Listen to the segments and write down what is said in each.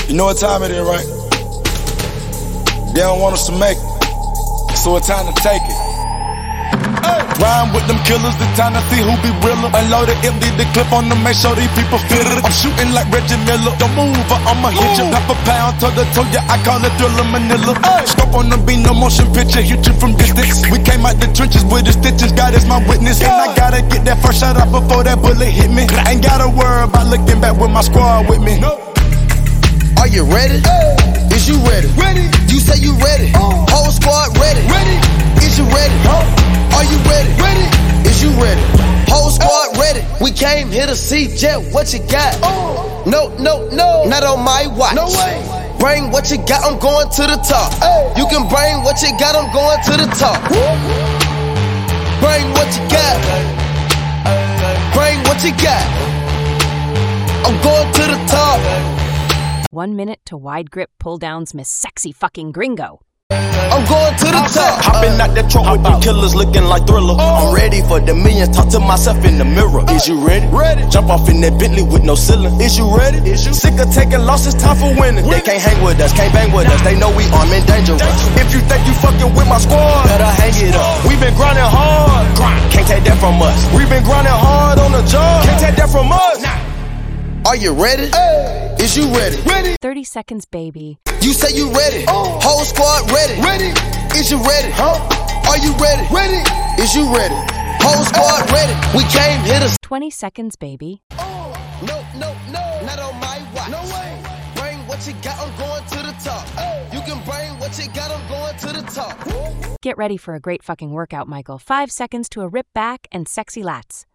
You know what time it is, right? They don't want us to make it, so it's time to take it. Rhyme with them killers, it's time to see who be realer. Unload it, empty the clip on them, make sure these people feel it. I'm shooting like Reggie Miller. Don't move or I'ma hit you. Half a pound toe to toe, yeah, I call it Thriller Manila. Scope on the beat, no motion picture, hit you from distance. We came out the trenches with the stitches, God is my witness. And I gotta get that first shot off before that bullet hit me. Ain't gotta worry about looking back with my squad with me. Are you ready? Is you ready? You say you ready. Whole squad ready. Is you ready? Are you ready? Is you ready? Whole squad ready. We came here to see Jet, what you got? No, not on my watch. No way. Bring what you got, I'm going to the top. You can bring what you got, I'm going to the top. Bring what you got. Bring what you got. I'm going to the top. 1 minute to wide grip pull downs, Miss Sexy Fucking Gringo. I'm going to the top. Hopping out that truck with the killers looking like Thriller. I'm ready for the millions, talk to myself in the mirror. Is you ready? Jump off in that Bentley with no ceiling. Is you ready? Sick of taking losses, time for winning. They can't hang with us, can't bang with us. They know we armed and dangerous. If you think you fucking with my squad, better hang it up. We been grinding hard, can't take that from us. We been grinding hard on the job, can't take that from us. Are you ready? Is you ready? 30 seconds, baby. You say you ready. Whole squad ready. Is you ready? Are you ready? Is you ready? Whole squad ready. We came here to 20 seconds, baby. No, not on my watch. No way. Bring what you got, I'm going to the top. You can bring what you got, I'm going to the top. Get ready for a great fucking workout, Michael. 5 seconds to a rip back and sexy lats.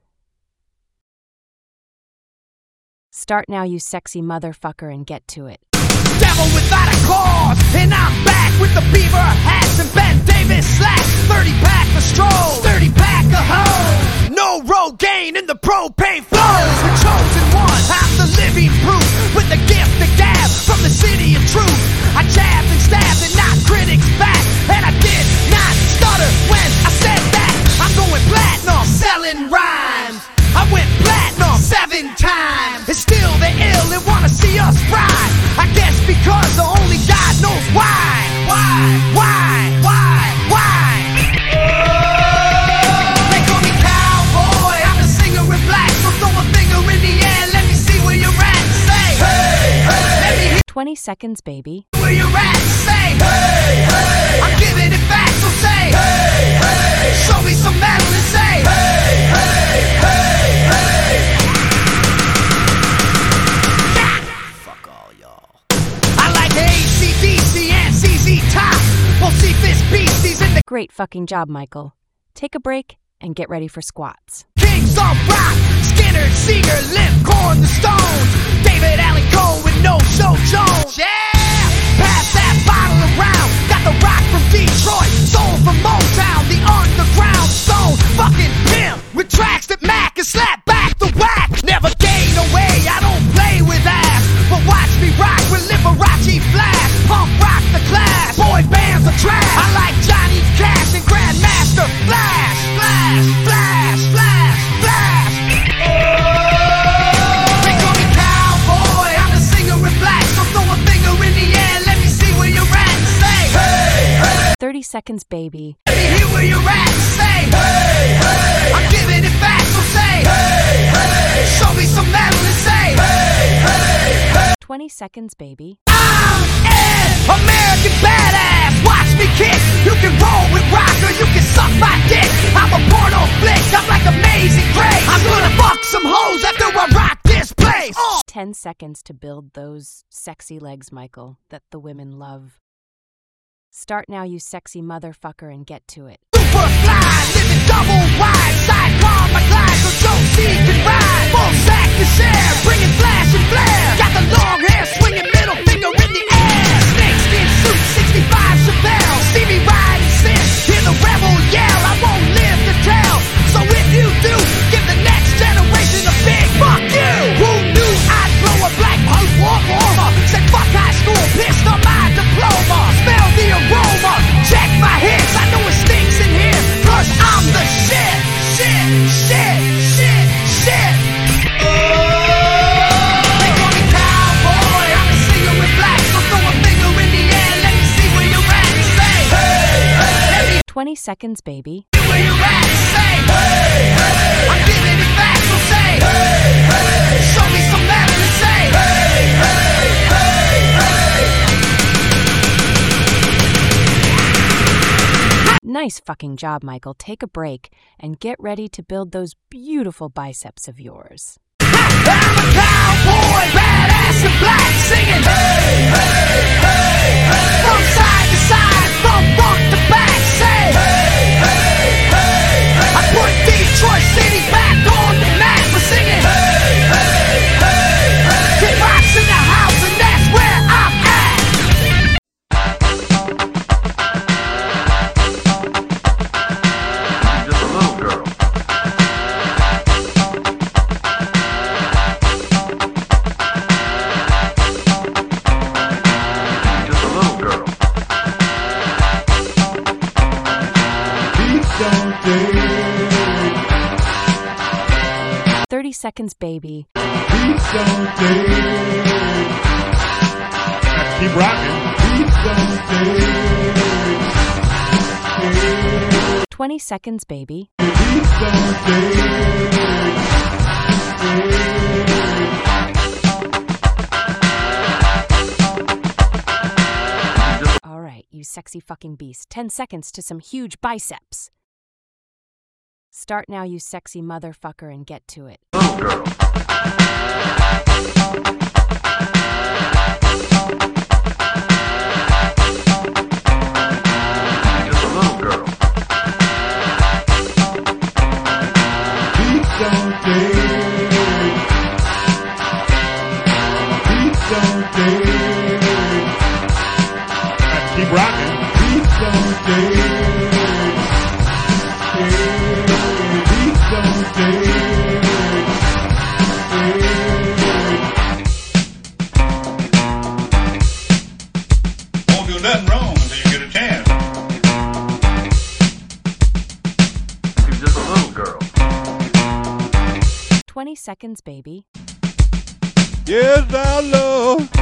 Start now, you sexy motherfucker, and get to it. Devil without a cause, and I'm back with the beaver hats and Ben Davis slacks. 30-pack of stroll, 30-pack of hoes. No Rogaine in the propane flows. The chosen one, I'm the living proof. With the gift of gab from the city of truth. I jabbed and stabbed and knocked critics back. And I did not stutter when I said that. I'm going platinum, selling rhymes. I went platinum 7 times. And still they're ill and wanna see us ride. I guess because only God knows why. They call me cowboy, I'm a singer in black. So throw a finger in the air, let me see where you're at. Say, hey, let me hear 20 seconds, baby. where you're at. Say, hey, I'm giving it back, so say, hey, show me some metal and say, hey. AC/DC and CZ Top. We'll see this beasties in the Great fucking job, Michael. Take a break and get ready for squats. Kings of Rock, Skinner, Seeger, Limp, Corn, the Stones, David Allen Coe with No Show Jones. Yeah! Pass that bottle around. Got the rock from Detroit, soul from Motown, the underground stone, fucking pimp with tracks that Mac and slap back the whack. Never gain away, I don't play with ass, but watch me rock with Liberace Flash. Punk rock the class, boy bands are trash. I like Johnny Cash and Grandmaster Flash. They call me cowboy, I'm a singer in black. So throw a finger in the air, let me see where you're at. Say, hey. 30 seconds, baby. Let me hear where you're at. Say, hey. I'm giving it back, so say, hey. Show me some metal and say, hey. 20 seconds, baby. I'm Ed, American badass. Watch me kick. You can roll with rock or you can suck my dick. I'm a porno flick. I'm like Amazing Grace. I'm gonna fuck some hoes after I rock this place. 10 seconds to build those sexy legs, Michael, that the women love. Start now, you sexy motherfucker, and get to it. Super fly, living double wide. Sidecar my glide so Joe C can ride. Full sack to share, bringing flash and flare. Got the long hair, swinging middle finger in the air. Snakeskin suit, 65 Chevelle. See me ride and sin, hear the rebel yell. I won't live to tell, so if you do, give the next generation a big fuck you. Who knew I'd blow a black post warmer? Said fuck high school, pissed on my diploma. Smell the aroma, check my hits. I know it stinks in here, 'cause I'm the shit. They call me cowboy, I'm a 20 seconds, baby. Where you at? Say, hey, hey. I'm giving it back, so say, hey, hey. Show me some love and say, hey, hey, hey, hey. Nice fucking job, Michael. Take a break and get ready to build those beautiful biceps of yours. I'm a cowboy, badass and black, singing, hey, hey, hey, hey. From side to side, from front to back, say, hey, hey, hey, hey. I put Detroit City back on the map for singing, hey, hey, hey, hey. Kick rocks in the house and that's where I'm at. She's just a little girl. She's just a little girl. Please don't take. 30 seconds, baby. Please don't take. Keep rocking. Please don't take. 20 seconds, baby. Please don't take. All right, you sexy fucking beast. 10 seconds to some huge biceps. Start now, you sexy motherfucker, and get to it. Little girl. She's just a little girl. Please don't take. Please don't take. Keep rocking. Please don't take. Please don't take. Won't do nothing wrong until you get a chance. She's just a little girl. 20 seconds, baby. Yes, I love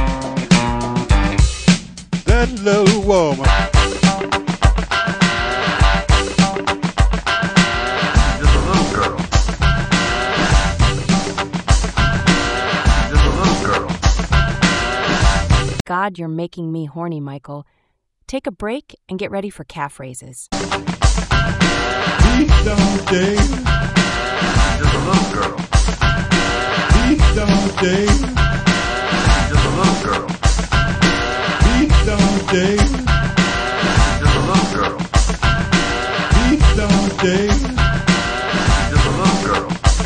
that little woman. She's just a little girl. She's just a little girl. God, you're making me horny, Michael. Take a break and get ready for calf raises. Please don't take. She's just a little girl. Please don't take. She's just a little girl. Please don't take. She's just a little girl. Please don't take. She's just a little girl.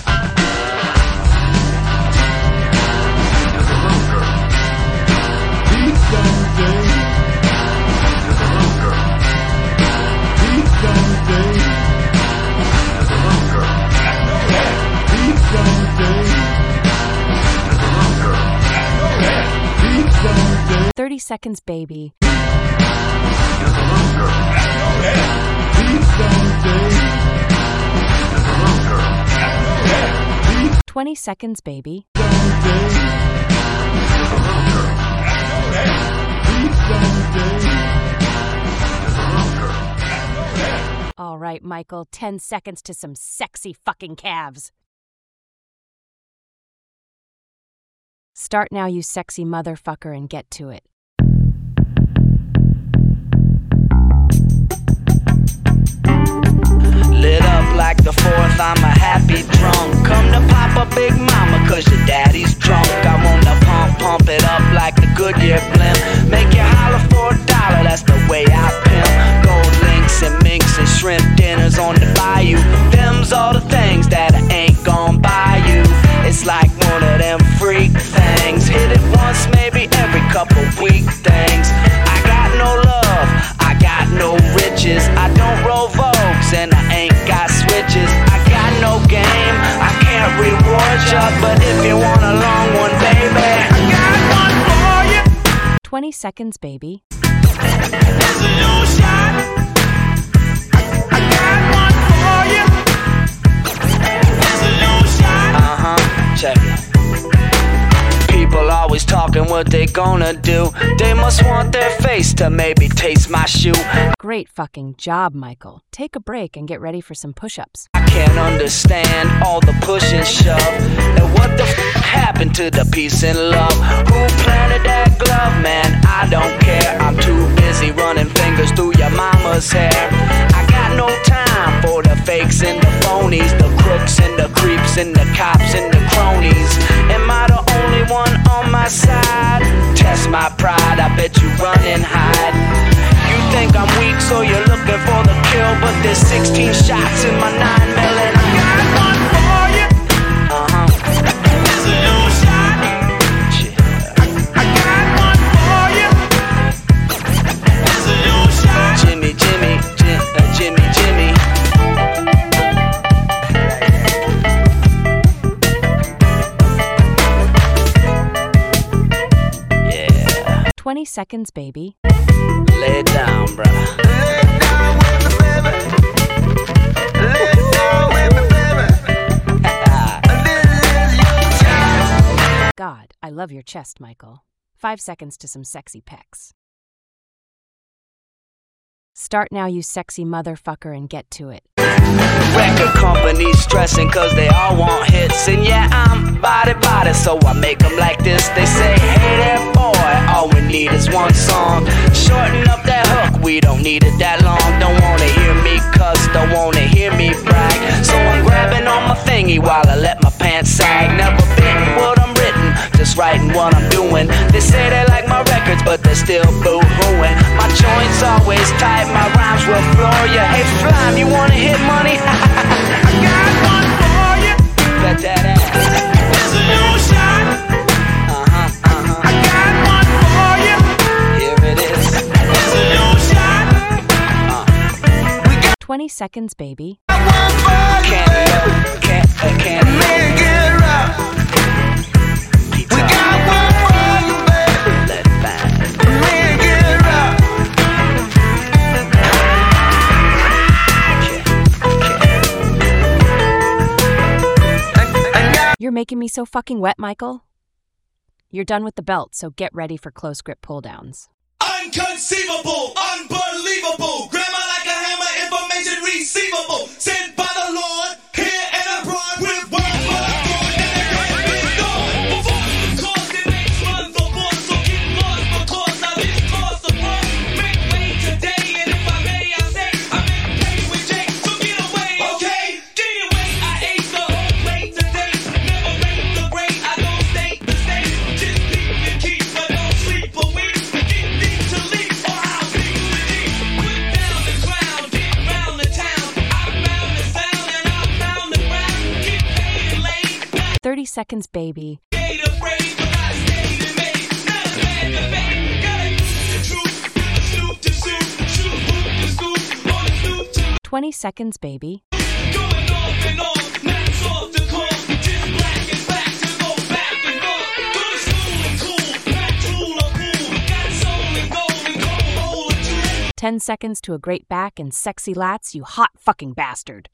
She's just a little girl. Please don't take. She's just a little girl. Please don't take. She's just a little girl. Please don't take. She's just a little girl. Please don't take. 30 seconds, baby. Just a little girl. Please don't take. Just a little girl. Please 20 seconds, baby. don't take. Just a little girl. Please don't take. Just a little girl. All right, Michael, 10 seconds to some sexy fucking calves. Start now, you sexy motherfucker, and get to it. Lit up like the 4th, I'm a happy drunk. Come to pop a big mama, cause your daddy's drunk. I wanna pump it up like the Goodyear blimp. Make you holler for $1, that's the way I pimp. Gold links and minks and shrimp dinners on the bayou. Them's all the things that I ain't gon' buy you. It's like one of them freak things. Hit it once, maybe every couple week things. I got no love, I got no riches. I don't roll Vogues and I ain't got switches. I got no game, I can't reward ya. But if you want a long one, baby, I got one for you. 20 seconds, baby. This is your shot. I got one for you. This is your shot. Check it. Peep People always talking what they gonna do. They must want their face to maybe taste my shoe. Great fucking job, Michael. Take a break and get ready for some push-ups. I can't understand all the push and shove. And what the happened to the peace and love? Who planted that glove, man? I don't care. I'm too busy running fingers through your mama's hair. I got no time for the fakes and the phonies, the crooks and the creeps and the cops and the cronies. Am I the only one on my side? Test my pride, I bet you run and hide. You think I'm weak, so you're looking for the kill, but there's 16 shots in my 9mm and I got one for you. That's a new shot. I got one for you. That's a new shot. Jimmy, Jimmy, Jimmy, Jimmy. 20 seconds, baby. Lay it down, brother. Lay it down with me, baby. Lay it down with me, baby. This is your child. God, I love your chest, Michael. 5 seconds to some sexy pecs. Start now, you sexy motherfucker, and get to it. Record companies stressing cause they all want hits. And yeah, I'm body, so I make them like this. They say, hey there boy, all we need is one song. Shorten up that hook, we don't need it that long. Don't wanna hear me cuss, don't wanna hear me brag. So I'm grabbing on my thingy while I let my pants sag. Never been what I'm written, just writing what I'm doing. They say they like my records, but they're still boo-hooing. My joints always tight, my rhymes will floor ya. Hey Flime, you wanna hit money? I got one for you. Bet that ass. That's a new shot. I got one for you. Here it is. That's a new shot. We got 20 seconds, baby. one for you. Can't make it right. We got one for you, baby. Let it bang. Make it right. You're making me so fucking wet, Michael. You're done with the belt, so get ready for close grip pull-downs. Unconceivable, unbelievable, grammar like a hammer, information receivable, sent by the Lord, here and abroad with words for the Lord, and the great is gone. Before the cause it makes run for force, so get lost because I this cause the world. Make way today, and if I may, I say, I make pay with Jake, so get away, okay? Get away, I ate the whole plate today, never rate the great, I don't state the state, just keep and keep, but don't sleep a week, get deep to leap, or I'll be the deep. Put down the crown, get round the town, I found the sound and I found the ground, get paid and laid, not 30 seconds, baby. afraid, but I stayed and made, not a man to fake, gotta use the truth, with the snoop to suit, shoot, hoop to scoop, on the snoop to 20 seconds, baby. going off and on, not soft to calm, just black and back to go back and forth. Go to school and cool, not cool or cool, got soul and gold and cold hole or two. 10 seconds to a great back and sexy lats, you hot fucking bastard.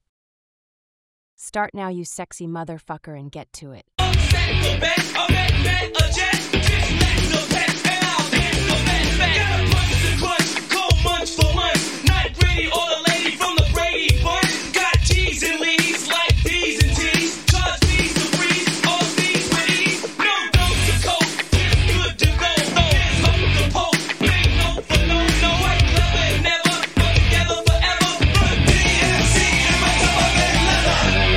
Start now, you sexy motherfucker, and get to it. Set the bet, a bet, a jet, just let the bet, and I'll get the bet. Gotta punch the crunch, cold munch for lunch, not Brady or the lady from the Brady bunch. Got G's and leads like D's and T's, charge D's to breeze, all D's with ease. No dope to coke, just good to go. There's hope to poke, make no for no, quite clever and never, but together forever. Run DMC and my tougher than leather.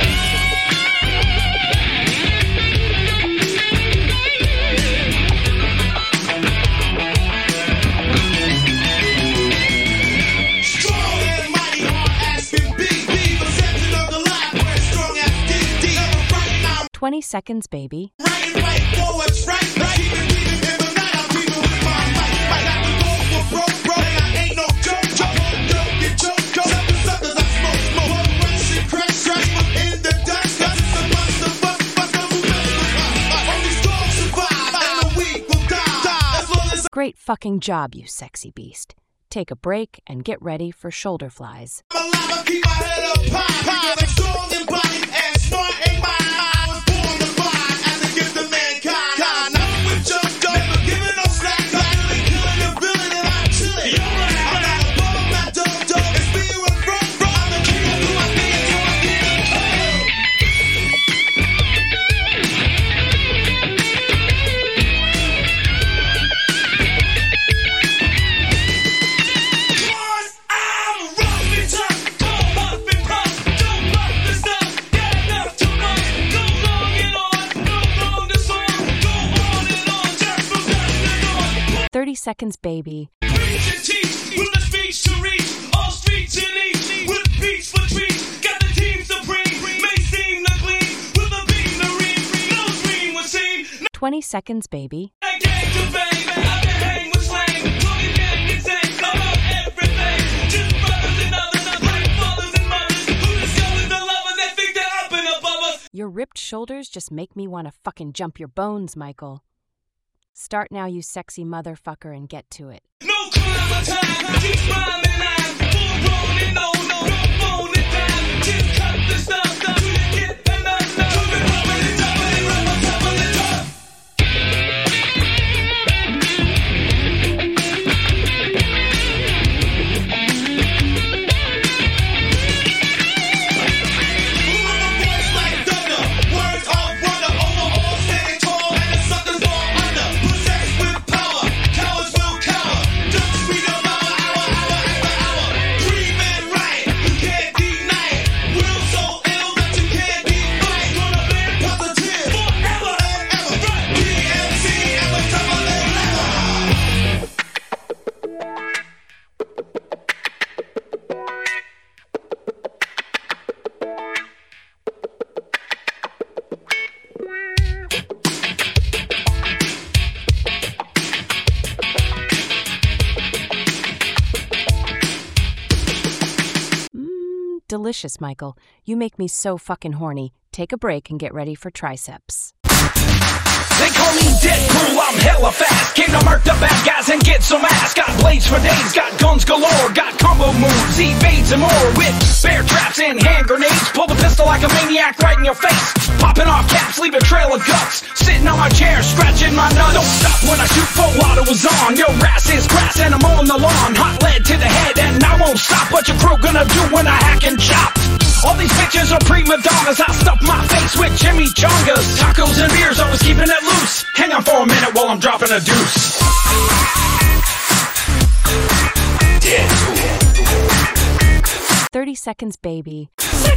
Strong and mighty, hard as can be. Be perception of the life, where strong as D. Never right now, 20 seconds, baby. right, forwards, right. Keep it in the night, I'm keeping with my mic. Might have to go for broke, and I ain't no joke. Don't get choked, suckers, I smoke. Rush and crash, in the dust. It's a bust who knows. Only strong survive, and the weak will die. As long as Great fucking job, you sexy beast. Take a break and get ready for shoulder flies. I'm alive, I keep my head up high. Because I'm strong in body and smart in mind. I was born to fly as a gift of mankind. 30 seconds, baby. Preach and teach with the speech to reach all streets in each with beats for treats. Got the team supreme, may seem to gleam with a beam to read. No dream was seen. 20 seconds, baby. I came to fame, I've been hang with slang. Talking gang insane about everything. Just brothers and others, like fathers and mothers who discovered the lovers that think they're up and above us. Your ripped shoulders just make me want to fucking jump your bones, Michael. Start now, you sexy motherfucker, and get to it. No crime or time, keep rhyming lines. Full blown and no phone and dime. Just cut the stuff till you get enough. To be rubbing and jumping and rub on top of the top. Moving the voice like thunder. Words of wonder overall standing tall and the suckers fall under. Possessed with power, cowards will cower. Don't speed up hour. Dream and write, you can't deny it. Will so ill that you can't define. Gonna be positive forever and ever. DMC ever tougher than leather. Delicious, Michael. You make me so fucking horny. Take a break and get ready for triceps. They call me Deadpool, I'm hella fast. Came to murk the bad guys and get some ass. Got blades for days, got guns galore. Got combo moves, evades and more. With bear traps and hand grenades. Pull the pistol like a maniac right in your face. Popping off caps, leave a trail of guts. Sitting on my chair, scratching my nuts. Don't stop when I shoot, full auto was on. Your ass is grass and I'm on the lawn. Hot lead to the head and I won't stop. What your crew gonna do when I hack and chop? All these bitches are prima donnas. I stuff my face with chimichangas. Tacos and beers, always keeping it loose. Hang on for a minute while I'm dropping a deuce. 30 seconds, baby.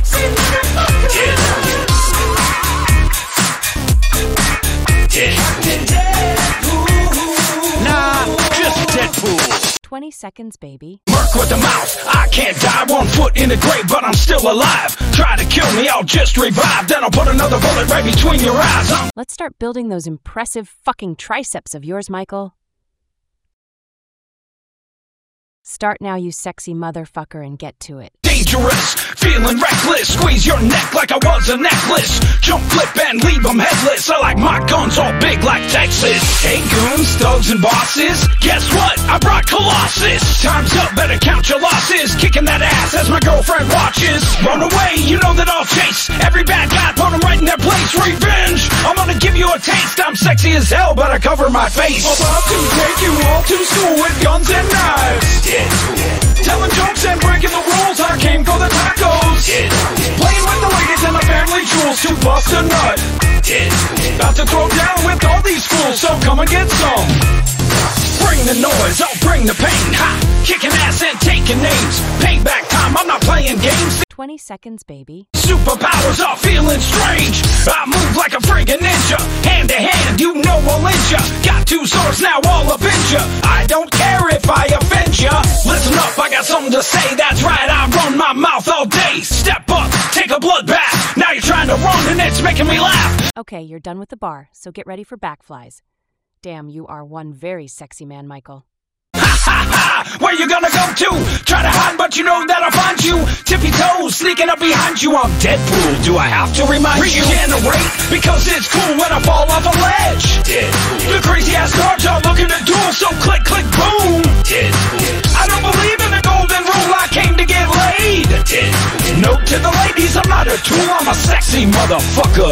Nah, just Deadpool. 20 seconds, baby. Merc with the mouth, I can't die. 1 foot in the grave, but I'm still alive. Try to kill me, I'll just revive. Then I'll put another bullet right between your eyes. Let's start building those impressive fucking triceps of yours, Michael. Start now, you sexy motherfucker, and get to it. Dangerous, feeling reckless. Squeeze your neck like I was a necklace. Jump, flip, and leave them headless. I like my guns all big like Texas. Hey goons, thugs, and bosses. Guess what? I brought Colossus. Time's up, better count your losses. Kicking that ass as my girlfriend watches. Run away, you know that I'll chase every bad guy, put them right in their place. Revenge, I'm gonna give you a taste. I'm sexy as hell, but I cover my face. About to take you all to school with guns and knives. Telling jokes and breaking the rules, I came for the tacos. Playing with the ladies and the family jewels to bust a nut. About to throw down with all these fools, so come and get some. Bring the noise, I'll bring the pain. Ha! Kicking ass and taking names. Payback time, I'm not playing games. 20 seconds, baby. Superpowers are feeling strange. I move like a friggin' ninja. Hand to hand, you know I'll end ya. Got 2 swords, now I'll avenge ya. I don't care if I offend ya. Listen up, I got something to say. That's right, I run my mouth all day. Step up, take a bloodbath. Now you're trying to run and it's making me laugh. Okay, you're done with the bar, so get ready for backflies. Damn, you are one very sexy man, Michael. Where you gonna go to? Try to hide, but you know that I'll find you. Tippy toes, sneaking up behind you. I'm Deadpool, do I have to remind you? Regenerate, because it's cool when I fall off a ledge. Deadpool. The crazy ass guards are looking to duel, so click, click, boom. Deadpool. I don't believe in the golden rule, I came to get laid. Deadpool. Note to the ladies, I'm not a tool, I'm a sexy motherfucker.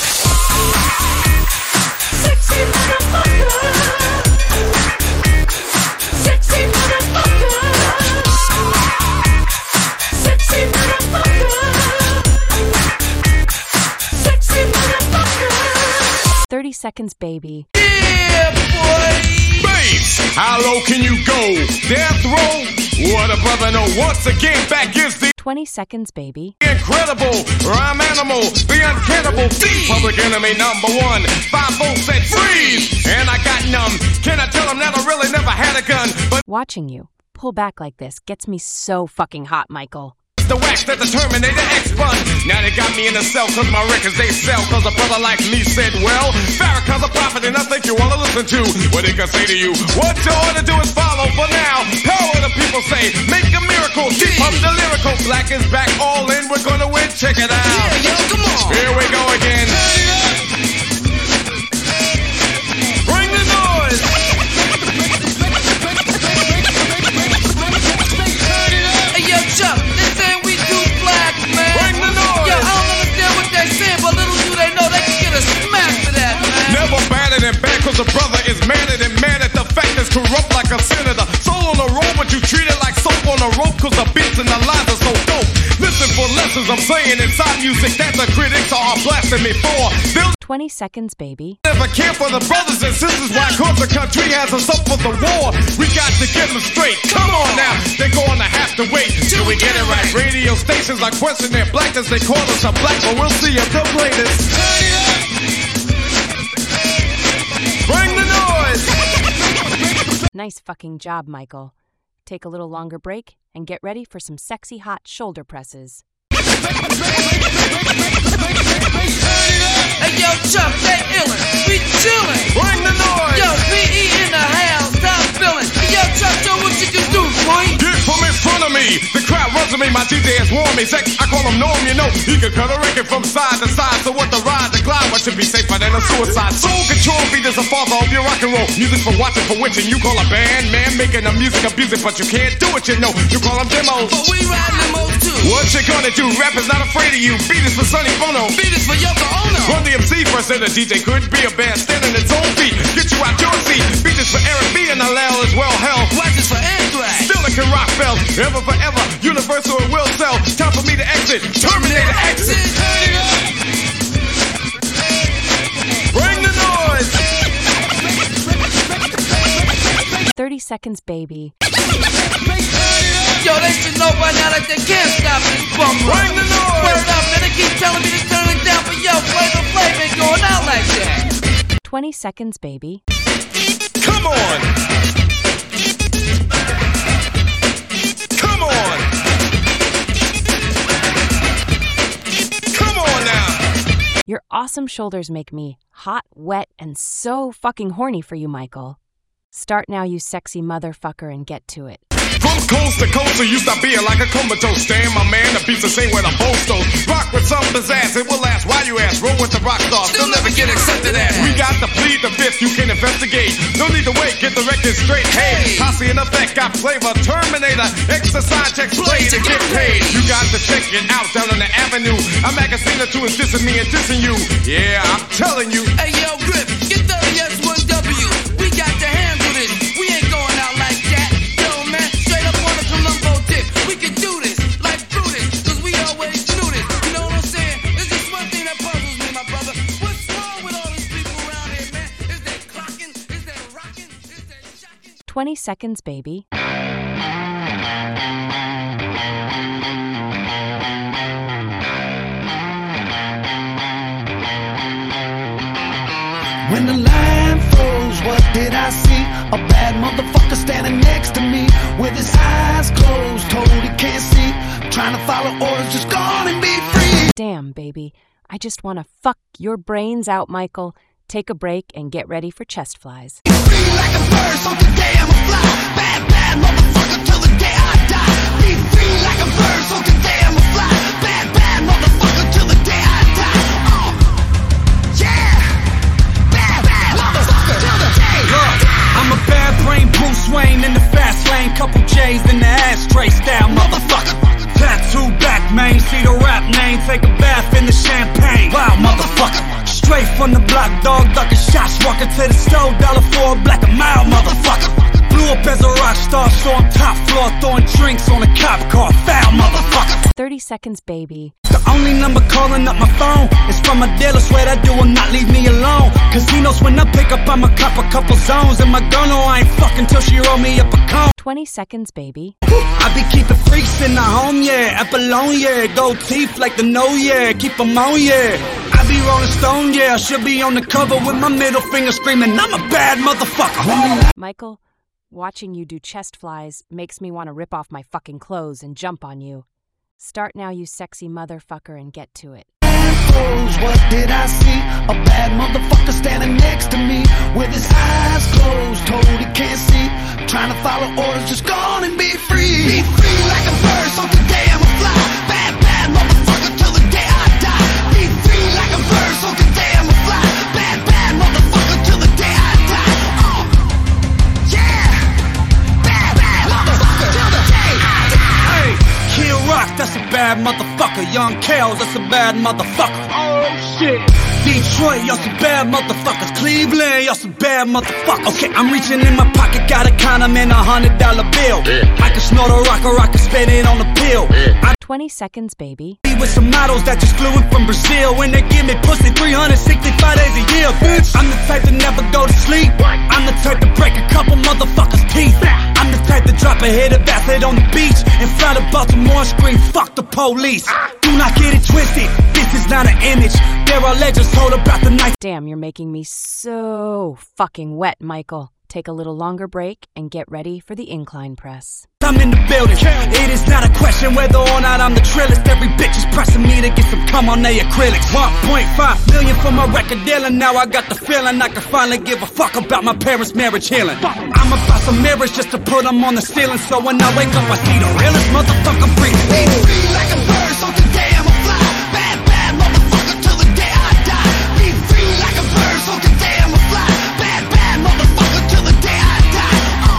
Sexy motherfucker. 30 seconds, baby. Yeah, boy! Babes, how low can you go? Death row? What a brother, no. Once again, back is the 20 seconds, baby. Incredible, rhyme animal, the uncannibal thief. Public enemy number one. 5 volts said freeze, and I got numb. Can I tell them that I really never had a gun? But Watching you pull back like this gets me so fucking hot, Michael. the wax that the Terminator X-Bun. Now they got me in the cell cause my records they sell. Cause a brother like me said, well, Farrakhan's a prophet and I think you wanna listen to what he can say to you. What you ought to do is follow for now. Power the people say, make a miracle. Keep up the lyrical. Black is back, all in, we're gonna win. Check it out. Yeah, yo, come on. Here we go again. Bring the noise. Hey, yo, Chuck, this ain't we do black, man. Bring the noise. Yo, I don't understand what they're saying, but little do they know they can get a smack for that, man. Never badder than bad cause a brother is madder than mad at the fact that's corrupt like a senator. Soul on the road but you treat it like soap on a rope cause the beats and the lines are so dope. Listen for lessons I'm saying inside music that the critics are blasting me for. They'll 20 seconds, baby. never care for the brothers and sisters. Why cause the country has us up for the war. We got to get them straight. Come on now, they're gonna have to wait till we get it right. Radio stations are questioning their blackness. They call us a black, but we'll see if they'll play this. Bring the noise. Nice fucking job, Michael. Take a little longer break and get ready for some sexy hot shoulder presses. Hey, yo, Chuck, they illin'. We chillin'. Bring the noise. Yo, PE in the house, stop feeling. Hey, yo, Chuck, show what you can do, boy. Get from in front of me. The crowd runs to me. My DJ has warned me. Sex, I call him Norm, you know. He can cut a record from side to side. So what the ride, the glide, what should be safer than a suicide? Soul control beat is the father of your rock and roll. Music for watching, for witching. You call a band, man, making the music abusive, but you can't do it, you know. You call them demos. But we ride limos too. What you gonna do? Rap is not afraid of you. Beat is for Sonny Bono. Beat is for Yoko Ono. Run the MC first, and the DJ could be a band standing its own feet. Get you out your seat. Beat is for Eric B and Allel as well. Hell, Wax is for Anthrax. still it can rock bells. Ever forever, universal it will sell. Time for me to exit. Terminator exit. Bring the noise. 30 seconds, baby. Yo, they should know by now that they can't stop this bum run. Bring the noise. Word up, man, they keep telling me to turn it down, but yo, Flavor Flav ain't going out like that. 20 seconds, baby. Come on. Come on. Come on now. Your awesome shoulders make me hot, wet, and so fucking horny for you, Michael. Start now, you sexy motherfucker, and get to it. From coast to coast, so you stop being like a comatose. Stand, my man, the beats the same where the post goes. Rock with some pizzazz, it will last. Why you ask? Roll with the rock stars, they'll never get accepted as. We got to plead the fifth, you can investigate. No need to wait, get the record straight. Hey, posse in effect, got flavor. Terminator, exercise checks, play to get paid. You got to check it out down on the avenue. A magazine or two is dissing me and dissing you. Yeah, I'm telling you. Hey, yo, Grip, get 30S1W. We got to handle this. We ain't going out like that. Yo, man, straight up on the Columbo dip. We can do this like Brutus, cause we always knew this. You know what I'm saying? There's just one thing that puzzles me, my brother. What's wrong with all these people around here, man? Is they clocking? Is they rocking? Is they shocking? 20 seconds, baby. When the line froze, what did I see? A bad motherfucker standing next to me with his eyes closed, told he can't see. Trying to follow orders, just gone and be free. Damn, baby. I just want to fuck your brains out, Michael. Take a break and get ready for chest flies. Be free like a bird, so today I'ma fly. Bad, bad motherfucker till the day I die. Be free like a bird, so today I'ma fly. Bad, bad motherfucker till the day I die. Yeah! Bad, bad motherfucker till the day I die. I'm a bad brain Bruce Wayne in the fast lane. Couple J's in the ashtray style, motherfucker. Tattoo back, man, see the rap name. Take a bath in the champagne. Wow, motherfucker. Straight from the block, dog, ducking shots. Walking to the stove, $1 for a black a mile, motherfucker. rock star, so I'm top floor throwing drinks on a cop car. Foul motherfucker. 30 seconds, baby. The only number calling up my phone is from a dealer. Swear that dude will not leave me alone. Cause he knows when I pick up, I'ma cop a couple zones. And my girl know I ain't fucking till she roll me up a cone. 20 seconds, baby. I be keeping freaks in the home, yeah. Apollon, yeah. Gold teeth like the no, yeah. Keep them on, yeah. I be Rolling Stone, yeah. I should be on the cover with my middle finger screaming, I'm a bad motherfucker. Michael, watching you do chest flies makes me want to rip off my fucking clothes and jump on you. Start now, you sexy motherfucker, and get to it. What did I see? A bad motherfucker standing next to me with his eyes closed, told he can't see. Trying to follow orders, just go on and be free. Be free like a bird, so today I'm a fly. Bad, bad motherfucker till the day I die. Be free like a bird, so today I'm a fly. Bad, bad motherfucker till the day I die. Yeah. Bad, bad motherfucker till the day I die. Hey, Kid Rock, that's a bad motherfucker. Young Kales, that's a bad motherfucker. Oh shit. Detroit, y'all some bad motherfuckers. Cleveland, y'all some bad motherfuckers. Okay, I'm reaching in my pocket, got a condom and $100 bill. I can snort a rock or I can spend it on a pill. 20 seconds, baby. Be with some models that just flew in from Brazil. When they give me pussy 365 days a year, bitch. I'm the type to never go to sleep. I'm the type to break a couple motherfuckers' teeth. I'm the type to drop a hit of acid on the beach and fly to Baltimore and scream, fuck the police. Do not get it twisted, this is not an image. There are legends told about the night. Damn, you're making me so fucking wet, Michael. Take a little longer break and get ready for the incline press. I'm in the building. It is not a question whether or not I'm the trillest. Every bitch is pressing me to get some cum on their acrylics. 1.5 million for my record deal, and now I got the feeling I can finally give a fuck about my parents' marriage healing. I'm about some mirrors just to put them on the ceiling, so when I wake up I see the realest motherfucker breathing. Be free like a bird, so today I'm a fly. Bad, bad motherfucker till the day I die. Be free like a bird, so today I'm a fly. Bad, bad motherfucker till the day I die.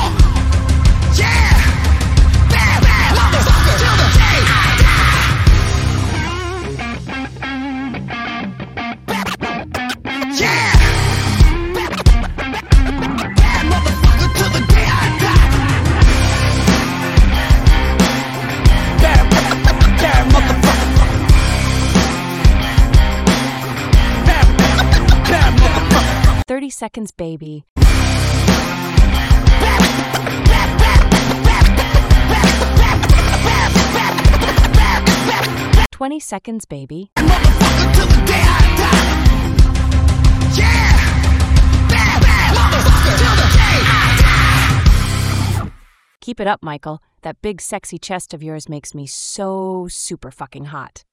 Yeah. Bad, bad motherfucker till the day I die. Yeah. Bad motherfucker till the day I die. Bad motherfucker. Bad motherfucker. 30 seconds, baby. 20 seconds, baby. Motherfucker till the day I die. Yeah. Bad, bad motherfucker till the day I die. Keep it up, Michael. That big sexy chest of yours makes me so super fucking hot.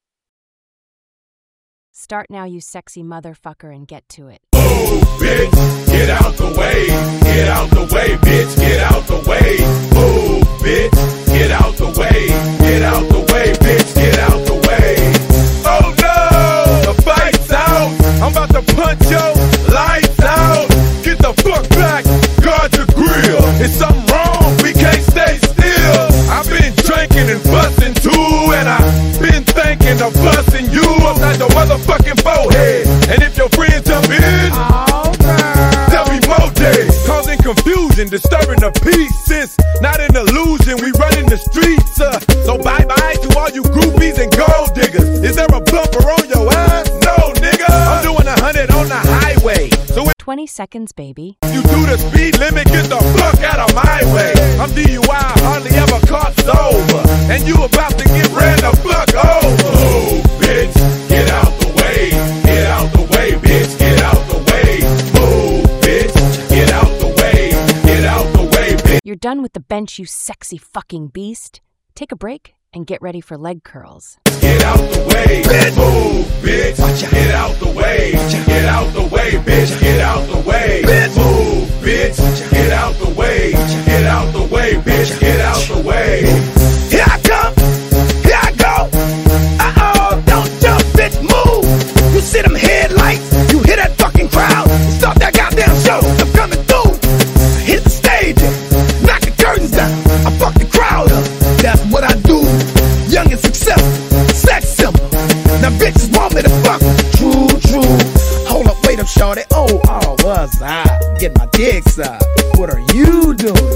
Start now, you sexy motherfucker, and get to it. Move, bitch, get out the way. Get out the way, bitch, get out the way. Move, bitch, get out the way. Get out the way, bitch, get out the way. Oh no, the fight's out. I'm about to punch your lights out. Get the fuck back, guard your grill. It's something wrong, we can't stay still. I've been drinking and busting too, and I've been thinking of busting you upside the motherfucking forehead. And if your friends jump in, there'll be more days. Causing confusion, disturbing the peace. Since not an illusion, we running the streets. So bye-bye to all you groupies and gold diggers. Is there a bumper on your ass? No, nigga. I'm doing 100 on the highway. So 20 seconds, baby. if you do the speed limit, get the fuck out of my way. I'm DUI, hardly ever caught sober. And you about to get ran the fuck over. Move, bitch, get out the way. Get out the way, bitch, get out the way. Move, bitch, get out the way. Get out the way, bitch. You're done with the bench, you sexy fucking beast. Take a break and get ready for leg curls. Get out the way, bitch. Move, bitch. Get out the way. Get out the way, bitch. Get out the way. Move, bitch. Get out the way. Get out the way, bitch. Get out the way. Here I come, here I go. Uh-oh, don't jump, bitch, move. You see them headlights, you hear that fucking crowd. Stop that goddamn show, I'm coming through. Hit the stage, knock the curtains down. I fuck the crowd up, that's what I do. Young and successful, sex symbol. Now bitches want me to fuck. True, true. Hold up, wait up, shorty. Oh, what's up? Get my dick sucked. What are you doing?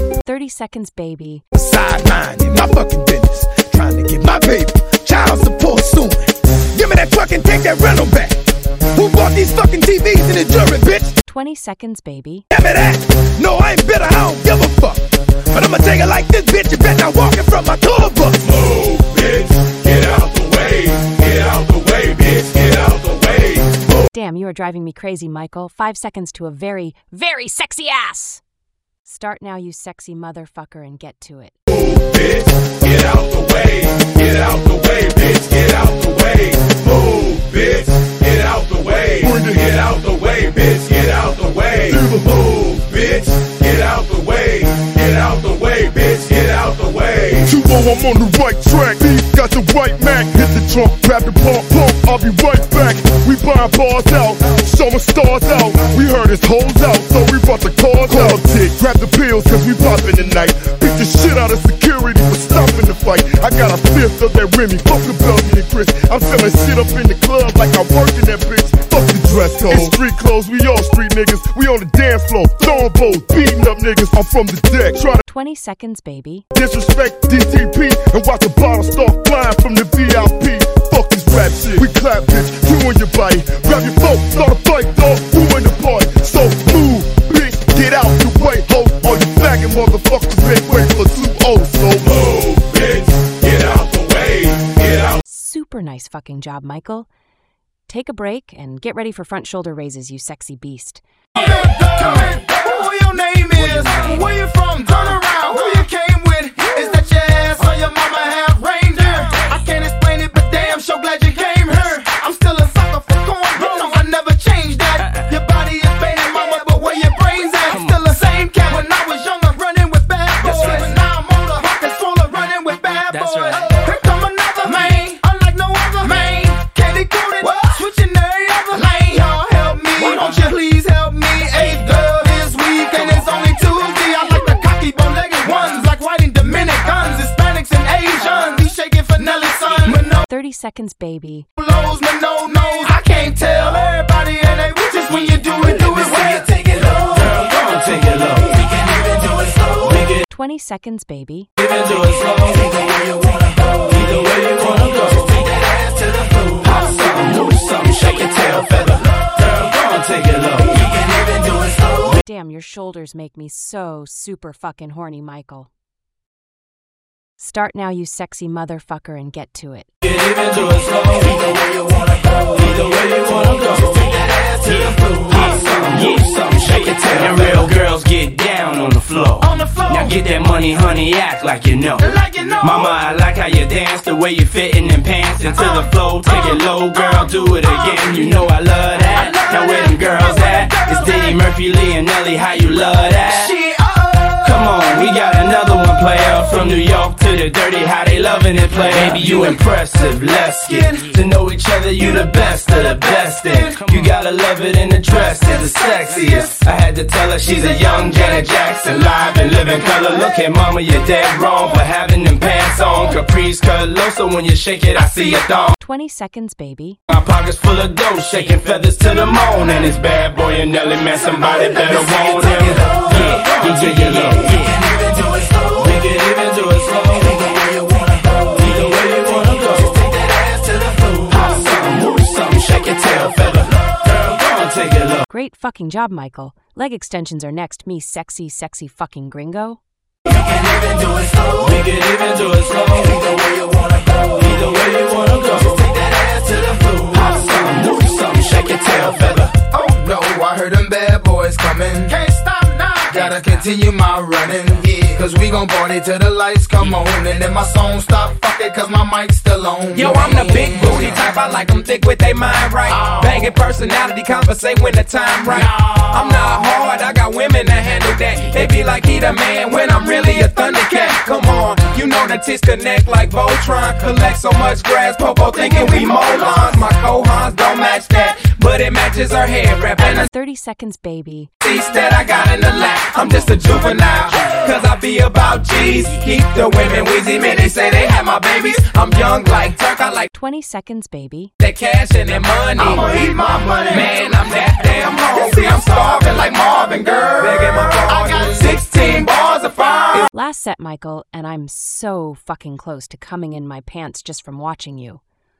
30 seconds, baby. Sideline my fucking business, trying to get my paper. Child support soon. Give me that truck and take that rental back. Who bought these fucking TVs in the jury, bitch? 20 seconds, baby. Give me that. No, I ain't bitter, I don't give a fuck. But I'ma take it like this, bitch. You bet not walking from my tour bus. Move, bitch. Get out the way. Get out the way, bitch. Get out the way. Move. Damn, you are driving me crazy, Michael. 5 seconds to a very, very sexy ass. Start now, you sexy motherfucker, and get to it. Move, bitch. Get out the way. Get out the way, bitch. Get out the way. Move, bitch. Get out the way. Get out the way, bitch. Get out the way. Move, bitch. Get out the way. Get out the way, bitch. Get out the way. 2-0, I'm on the right track. Beef got the right Mac. Hit the trunk, grab the pump. I'll be right back. We buying bars out, showing stars out. We heard his hoes out, so we brought the cars out. Tick, grab the pills, cause we poppin' tonight. Beat the shit out of security for stopping the fight. I got a fifth of that Remy, fuck the Belgian and Chris. I'm selling shit up in the club like I work in that bitch. Fuck the dress code. It's street clothes, we all street niggas. We on the dance floor, throwing bows, beating up niggas. I'm from the deck, try to 20 seconds, baby. disrespect DTP and watch the bottle start flying from the VIP. Fuck this rap shit. We clap, bitch, you on your body. Grab your phone, start a fight, dog, who in the party? So move, bitch, get out the way, ho. All you faggot motherfuckers make way for 2-0, so move, bitch, get out the way, get out. Super nice fucking job, Michael. Take a break and get ready for front shoulder raises, you sexy beast. Who your name is? Where you from? Turn around. Who you came with? Is that your ass or your mama have reindeer? I can't explain it, but damn, so glad you came here. I'm still a sucker for corn. No, I never changed that. Your body is baby mama, but where your brains at? Still the same cat. When I was young, I'm running with bad boys. But now I'm older, pockets full of running with bad boys. Here come another man, unlike no other man. Candy coated, switching every other lane. Y'all help me, won't you please help me? Eighth girl this week, and it's only Tuesday. I like the cocky, bow-legged ones, like white and Dominicans, Hispanics and Asians. He shaking for Nelly's son. With no 30 seconds, baby. lows, with no nose. I can't tell everybody and they just when you do it well. Take it low, girl, go on, take it low. We can even do it slow. We can 20 seconds, baby. even do it slow. Take it where you wanna go. Either way you wanna go. Just take that ass to the floor. Hop something, move something, shake your tail feather. Girl, go on, take it low. We can even do it slow. Damn, your shoulders make me so super fucking horny, Michael. Start now, you sexy motherfucker, and get to it. You can even do it slow. Either way you wanna go. Either way you wanna go. Just take that ass to the floor. Hop something, move something, shake your tail. And real girls get down on the floor. On the floor. Now get that money, honey, act like you know. Like you know. Mama, I like how you dance, the way you fit in them pants into the flow. Take it low, girl, do it again. You know I love that. Now where them girls at? It's Diddy, Murphy, Lee, and Nelly. How you love that? Come on, we got another one, player. From New York to the dirty, how they loving it, player. Baby, you impressive, let's get to know each other. You the best of the best, and you gotta love it in the dress, is the sexiest. I had to tell her she's a young Janet Jackson, live and living color. Look at mama, you're dead wrong for having them pants on. Caprice cut low, so when you shake it, I see a thong. 20 seconds, baby. My pockets full of dough, shaking feathers to the moon. And it's bad boy and Nelly, man, somebody better want him. Yeah, take it low. We can even do it slow. We can even do it slow. Either way you wanna go. Either way you wanna go. Just take that ass to the floor. Hop something, move something, shake your tail feather. Girl, go on, take it low. Great fucking job, Michael. Leg extensions are next, me sexy, sexy fucking gringo. We can even do it slow. We can even do it slow. Either way you wanna go. Either way you wanna go. Just take that ass to the floor. Hop something, move something, shake your tail feather. Oh no, I heard them bad boys coming. Can't stop now. Gotta continue my running, yeah. Cause we gon' party till the lights come on. And then my song stop, fuck it, cause my mic's still on. Yo, I'm the big booty type, I like them thick with they mind right. Banging personality, conversate when the time right. I'm not hard, I got women that handle that. They be like, he the man when I'm really a Thundercat. Come on, you know the tits connect like Voltron. Collect so much grass, Popo thinking we molons. My cohons don't match that, but but it matches her hair wrap and a 30 seconds, baby. piece that I got in the lap. I'm just a juvenile, cause I be about G's. Keep the women wheezy, man, they say they have my babies. I'm young like Turk, I like 20 seconds, baby. that cash and that money. I'ma eat my money. Man, I'm that damn hungry. I'm starving like Marvin, girl. Begging my pardon. I got 16 bars of fire. Last set, Michael, and I'm so fucking close to coming in my pants just from watching you.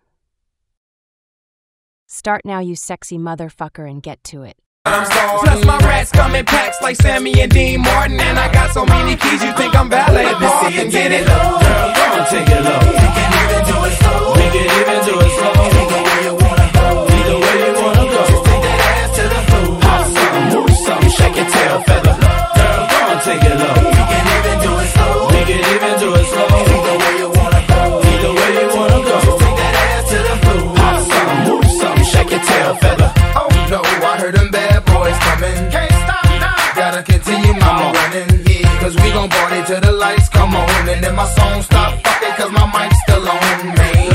Start now, you sexy motherfucker, and get to it. Plus my rats come in packs like Sammy and Dean Martin. And I got so many keys, you think I'm valet park and get it low. Girl, go and take it low. We can even do it slow. We can even do it slow. Take it where you wanna go. Either way you wanna go. Just take that ass to the floor. Hop something, move something, shake your tail feather. Girl, go and take it low. We can even do it slow. We can even do it slow. Either way you wanna go. Either way you wanna go. Just take that ass to the floor. Hop something, move something, shake your tail feather. Oh no, I heard them bad boys coming. Can't stop now. Gotta continue my running, yeah. Cause we gon' party till the lights come on. And then my song stop fucking cause my mic's still on, man.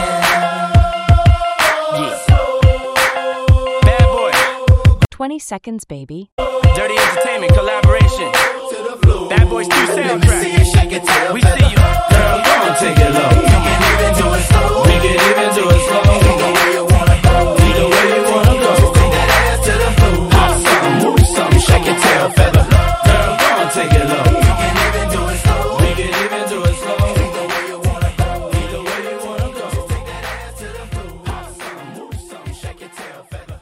Bad boy. 20 seconds, baby. Dirty Entertainment collaboration. Bad Boys 2 soundtrack. We see you. Girl, go and take it low. We can even do it slow. We can even do it slow. Either way you wanna go. Either way you wanna go. Just take that ass to the floor. Hop something, move something, shake your tail feather. Girl, go and take it low. We can even do it slow. We can even do it slow. Either way you wanna go. Either way you wanna go. Just take that ass to the floor. Hop something, move something, shake your tail feather.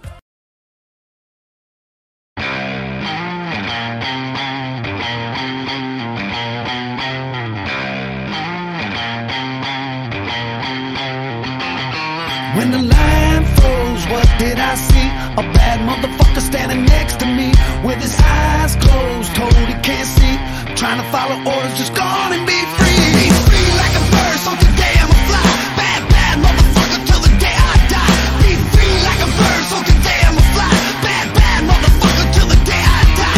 When the line froze, what did I see? A bad motherfucker standing next to me with his eyes closed, told he can't see. Trying to follow orders, just gone and be free. Be free like a bird, so today I'ma fly. Bad, bad motherfucker till the day I die. Be free like a bird, so today I'ma fly. Bad, bad motherfucker till the day I die.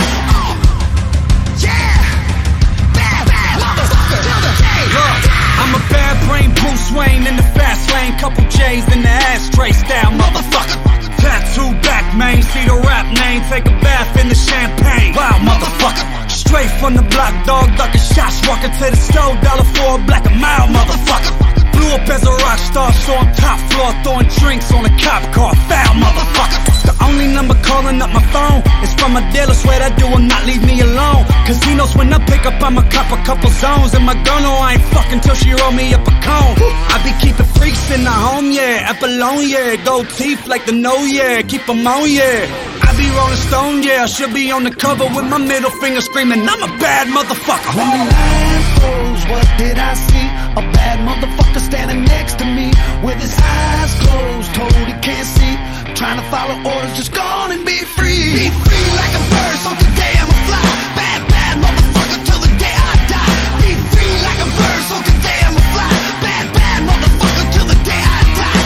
Yeah! Bad, bad motherfucker till the day I die. I'm a bad brain Bruce Wayne in the fast lane. Couple J's in the ashtray style, motherfucker. Tattoo back, man, see the rap name. Take a bath in the champagne. Wow, motherfucker. Straight from the block, dog, ducking shots. Walking to the store, $1 for a black a mile, motherfucker. Blew up as a rock star, so I'm top floor, throwing drinks on a cop car. Foul, motherfucker. The only number calling up my phone is from a dealer. Swear that dude will not leave me alone. Cause he knows when I pick up, I'ma cop a couple zones. And my girl know I ain't fucking till she roll me up a cone. I be keeping freaks in the home, yeah. Apollon, yeah. Gold teeth like the no, yeah. Keep 'em on, yeah. I be Rolling Stone, yeah. I should be on the cover with my middle finger screaming, I'm a bad motherfucker. When the line froze, what did I see? A bad motherfucker standing next to me with his eyes closed, told he can't see. Trying to follow orders, just gone and be free. Be free like a bird, so today I'ma fly. Bad, bad motherfucker till the day I die. Be free like a bird, so today I'ma fly. Bad, bad motherfucker till the day I die.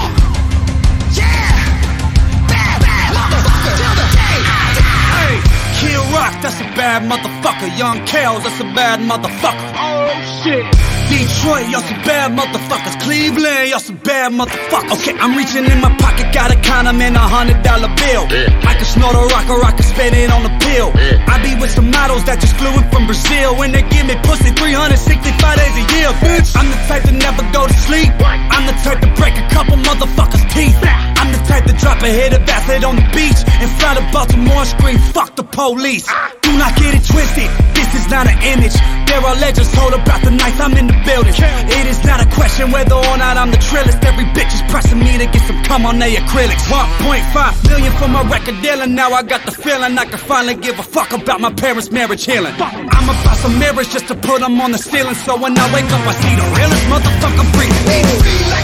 Yeah! Bad, bad motherfucker till the day I die. Hey, Kid Rock, that's a bad motherfucker. Young Kels, that's a bad motherfucker. Oh shit. Detroit, y'all some bad motherfuckers. Cleveland, y'all some bad motherfuckers. Okay, I'm reaching in my pocket, gotta count 'em in $100 bill. I can snort a rock or I can spend it on a pill. I be with some models that just flew in from Brazil. When they give me pussy 365 days a year, bitch. I'm the type to never go to sleep. I'm the type to break a couple motherfuckers' teeth. I'm the type to drop a hit of acid on the beach and fly to Baltimore and scream, fuck the police. Do not get it twisted, this is not an image. There are legends told about the nights I'm in the building. It is not a question whether or not I'm the trillest. Every bitch is pressing me to get some cum on their acrylics. 1.5 million for my record deal, and now I got the feeling I can finally give a fuck about my parents' marriage healing. I'm about some mirrors just to put them on the ceiling, so when I wake up I see the realest motherfucker breathing. Be free like